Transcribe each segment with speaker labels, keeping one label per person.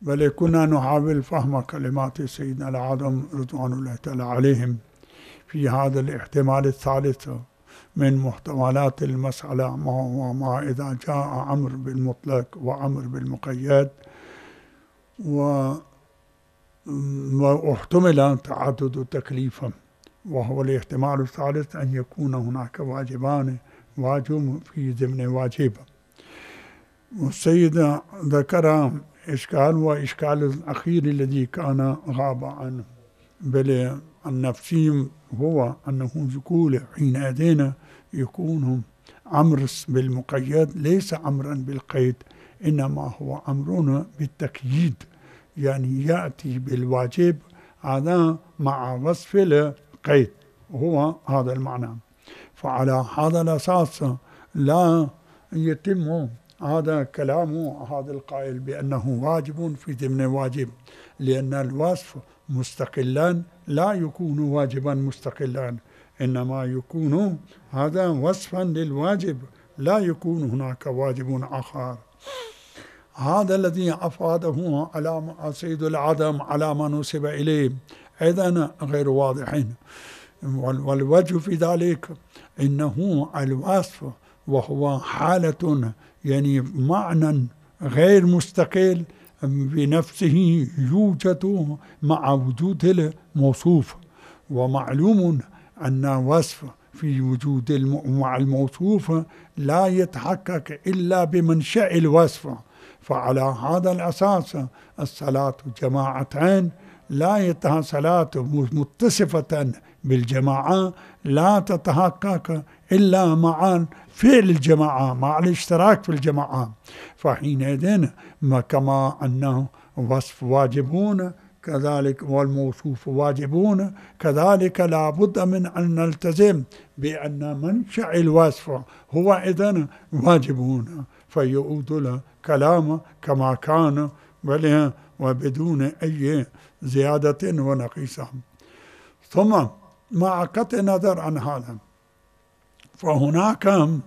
Speaker 1: بل كنا نحاول فهم كلمات سيدنا الأعظم رضوان الله تعالى عليهم في هذا الاحتمال الثالث من محتملات المسألة، ما إذا جاء أمر بالمطلق وأمر بالمقيد، واحتمل تعدد تكليفا، وهو الاحتمال الثالث أن يكون هناك واجبان، واجب في ضمن واجب. والسيد ذكر إشكال، وإشكال الأخير الذي كان غاب عنه بل النفسي هو أنه يقول حينئذ يكون أمر بالمقيد ليس أمرا بالقيد، إنما هو أمر بالتقييد، يعني يأتي بالواجب هذا مع وصف القيد، هو هذا المعنى. فعلى هذا الأساس لا يتم هذا كلام هذا القائل بأنه واجب في ضمن واجب، لأن الوصف مستقلا لا يكون واجبا مستقلا، إنما يكون هذا وصفا للواجب، لا يكون هناك واجب آخر. هذا الذي أفاده على سيد العدم على ما نسب إليه أيضا غير واضح، والوجه في ذلك إنه الوصف وهو حالة يعني معنى غير مستقل بنفسه يوجد مع وجود الموصوف، ومعلوم أن وصف في وجود مع الموصوف لا يتحقق إلا بمنشأ الوصف. فعلى هذا الأساس الصلاة جماعتين لا صلاة متصفة بالجماعة لا تتحقق إلا مع فعل الجماعة، مع الاشتراك في الجماعة. فحينئذ كما أنه وصف واجبون كذلك والموصوف واجبون، كذلك لا بد من أن نلتزم بأن منشأ الوصف هو إذن واجبون، فيعود الكلام كما كان وبدون أي زيادة ونقيصة. ثم مع قطع النظر عن هذا فهناك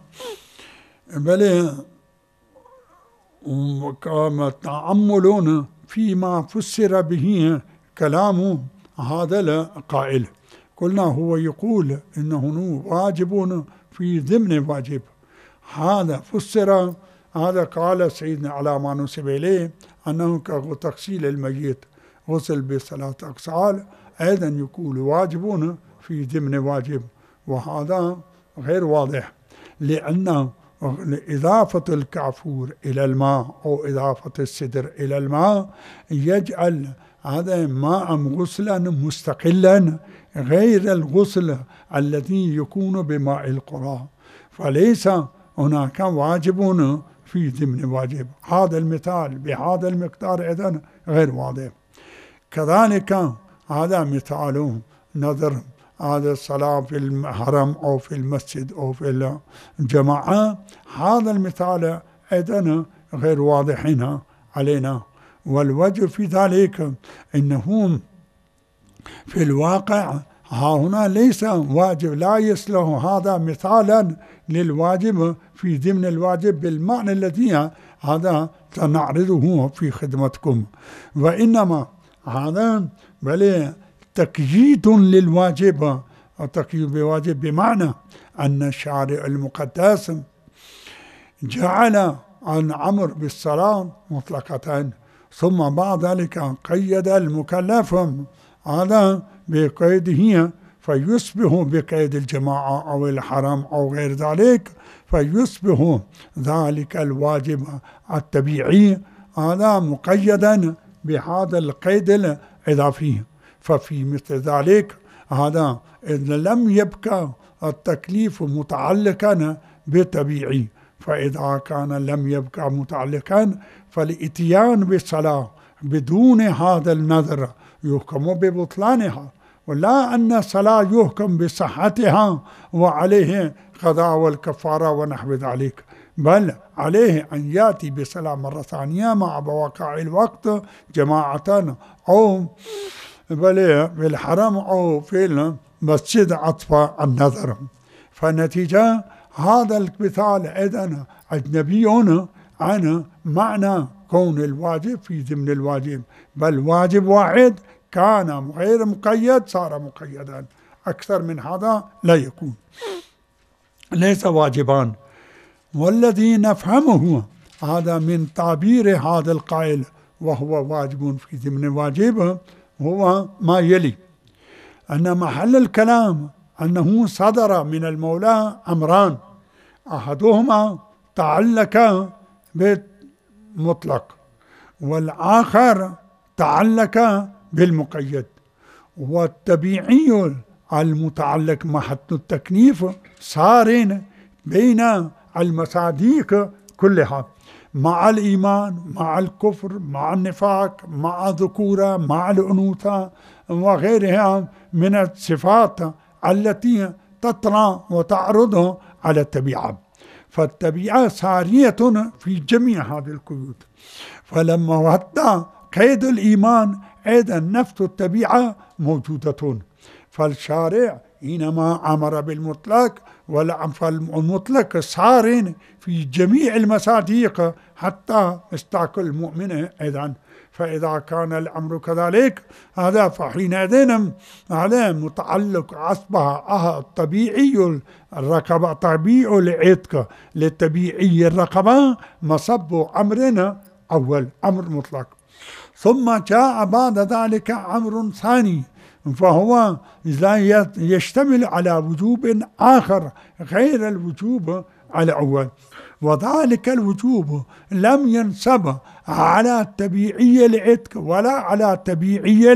Speaker 1: تأملون فيما فسر به كلام هذا القائل. قلنا هو يقول إنه واجب في ضمن واجب، هذا فسر، هذا قال سيدنا على ما نسب إليه أنه كتغسيل الميت غسل بثلاث أغسال، أيضا يقول واجبون في ضمن واجب، وهذا غير واضح، لأن إضافة الكافور إلى الماء أو إضافة السدر إلى الماء يجعل هذا ماء غسلا مستقلا غير الغسل الذي يكون بماء القرى، فليس هناك واجب في ضمن واجب. هذا المثال بهذا المقدار إذن غير واضح. كذلك هذا مثال نظر هذا الصلاة في الحرم أو في المسجد أو في الجماعة، هذا المثال أيضا غير واضح هنا علينا. والوجه في ذلك إنه في الواقع ها هنا ليس واجب، لا يصلح هذا مثالا للواجب في ضمن الواجب بالمعنى الذي هذا سنعرضه في خدمتكم، وإنما هذا بل تقييد للواجب، التقييد بواجب بمعنى أن الشارع المقدس جعل الأمر بالصلاة مطلقة، ثم بعد ذلك قيد المكلف هذا بقيده فيصبح بقيد الجماعة أو الحرم أو غير ذلك، فيصبح ذلك الواجب الطبيعي هذا مقيدا بهذا القيد الإضافي. ففي مثل ذلك هذا إذا لم يبقى التكليف متعلقا بطبيعي، فإذا كان لم يبقى متعلقا فالإتيان بالصلاة بدون هذا النظر يحكم ببطلانها، ولا أن الصلاة يحكم بصحتها وعليه قضاء والكفارة ونحو ذلك، بل عليه أن يأتي بصلاة مرة ثانية مع بواقع الوقت جماعة أو بالحرم أو في المسجد عطف النظر. فالنتيجة هذا المثال أيضا أجنبي عن معنى كون الواجب في ضمن الواجب، بل واجب واحد كان غير مقيد صار مقيدا، أكثر من هذا لا يكون، ليس واجبان. والذي نفهمه هذا من تعبير هذا القائل وهو واجب في ضمن واجب هو ما يلي: أن محل الكلام أنه صدر من المولى أمران، أحدهما تعلق بالمطلق والآخر تعلق بالمقيد، والطبيعي المتعلق محل التكليف صار بين المصادق كلها، مع الإيمان، مع الكفر، مع النفاق، مع الذكورة، مع الأنوثة وغيرها من الصفات التي تطرأ وتعرض على الطبيعة. فالطبيعة سارية في جميع هذه القيود، فلما وضع قيد الإيمان أيضا نفس الطبيعة موجودة. فالشارع حينما أمر بالمطلق فالمطلق صار في جميع المصادق حتى مصداق المؤمن أيضا. فإذا كان الأمر كذلك هذا فحينئذ هذا متعلق أصبح الطبيعي الرقبة، طبيعي العتق للطبيعي الرقبة مصب أمرنا أول أمر مطلق، ثم جاء بعد ذلك أمر ثاني فهو يشتمل على وجوب آخر غير الوجوب على الأول، وذلك الوجوب لم ينصب على طبيعي العتق ولا على طبيعي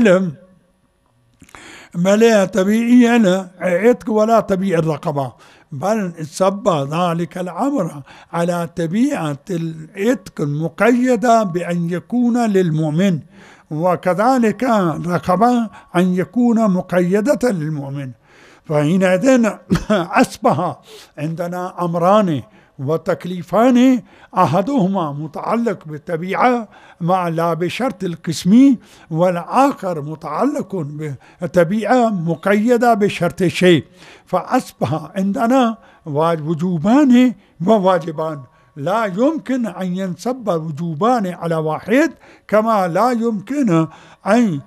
Speaker 1: العتق ولا طبيعي الرقبة، بل صب ذلك الأمر على طبيعة العتق المقيدة بأن يكون للمؤمن، وكذلك الرقبة أن يكون مقيدة للمؤمن. فحينئذ أصبح عندنا أمران وتكليفان، أحدهما متعلق بالطبيعة مع لا بشرط القسمي، والآخر متعلق بالطبيعة مقيدة بشرط شيء، فأصبح عندنا وجوبان وواجبان، لا يمكن أن ينصب وجوبان على واحد كما لا يمكن أن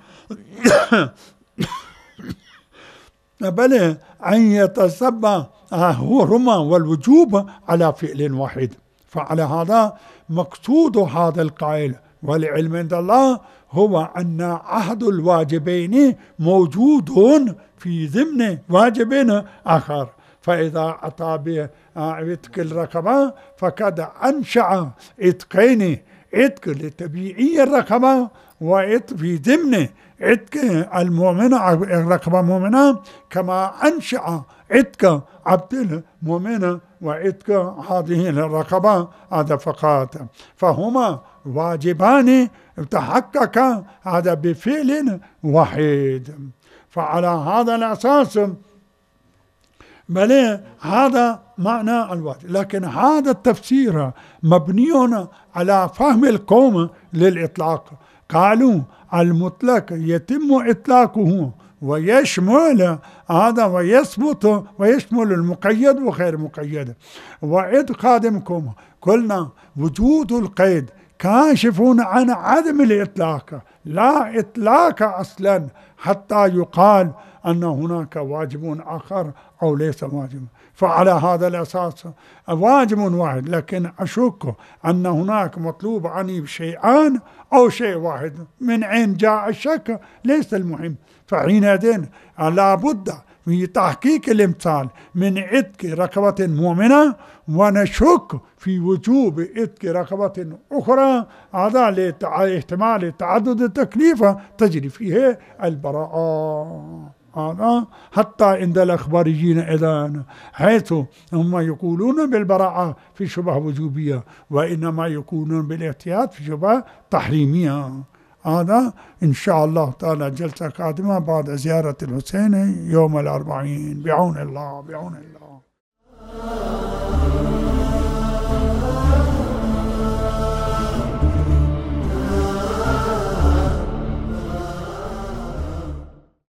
Speaker 1: بل أن يتصب هما والوجوب على فعل واحد. فعلى هذا مقصود هذا القائل والعلم عند الله هو أن أحد الواجبين موجود في ضمن واجب آخر، فإذا أتى بعتق الرقبة فقد أنشأ عتقين، عتق لطبيعي الرقبة وعتق في ضمن عتق المؤمنة الرقبة المؤمنة، كما أنشأ عتق عبد المؤمن وعتق هذه الرقبة هذا فقط، فهما واجبان تحقق هذا بفعل واحد. فعلى هذا الأساس بل هذا معنى الواجب، لكن هذا التفسير مبني على فهم القوم للإطلاق، قالوا المطلق يتم إطلاقه ويشمل هذا ويثبت ويشمل المقيد وغير مقيد. وإذ قادمكم قلنا وجود القيد كاشف عن عدم الإطلاق، لا إطلاق أصلا حتى يقال أن هناك واجب آخر أو ليس واجب. فعلى هذا الأساس واجب واحد، لكن أشك أن هناك مطلوب عني شيئان أو شيء واحد، من أين جاء الشك ليس المهم. فحينئذ لا بد في تحقيق الامثال من عتق رقبة مؤمنة، ونشك في وجوب عتق رقبة أخرى، هذا لاحتمال تعدد التكليف تجري فيه البراءة. حتى عند الأخباريين إذن حيث هم يقولون بالبراءة في شبه وجوبية، وإنما يقولون بالاحتياط في شبه تحريمية. هذا إن شاء الله تعالى جلسة قادمة بعد زيارة الحسين يوم الأربعين، بعون الله.